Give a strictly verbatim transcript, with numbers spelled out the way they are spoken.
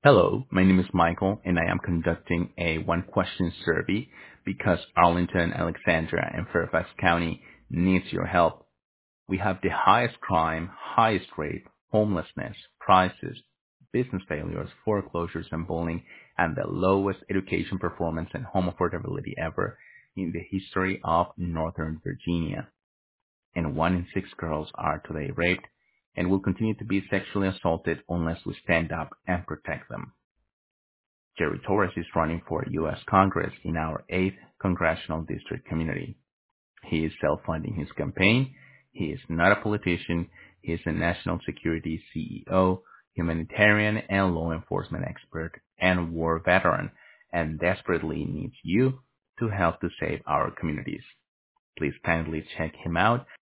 Hello, my name is Michael, and I am conducting a one-question survey because Arlington, Alexandria, and Fairfax County needs your help. We have the highest crime, highest rate, homelessness, prices, business failures, foreclosures, and bullying, and the lowest education performance and home affordability ever in the history of Northern Virginia. And one in six girls are today raped and will continue to be sexually assaulted unless we stand up and protect them. Jerry Torres is running for U S Congress in our eighth Congressional District community. He is self-funding his campaign. He is not a politician. He is a national security C E O, humanitarian and law enforcement expert, and war veteran, and desperately needs you to help to save our communities. Please kindly check him out